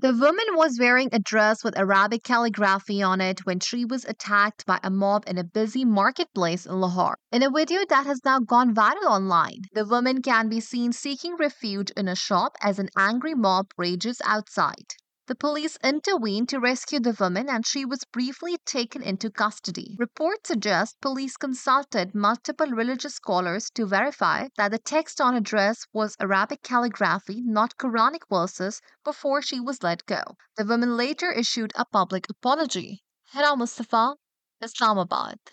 The woman was wearing a dress with Arabic calligraphy on it when she was attacked by a mob in a busy marketplace in Lahore. In a video that has now gone viral online, the woman can be seen seeking refuge in a shop as an angry mob rages outside. The police intervened to rescue the woman and she was briefly taken into custody. Reports suggest police consulted multiple religious scholars to verify that the text on her dress was Arabic calligraphy, not Quranic verses, before she was let go. The woman later issued a public apology. Hira Mustafa, Islamabad.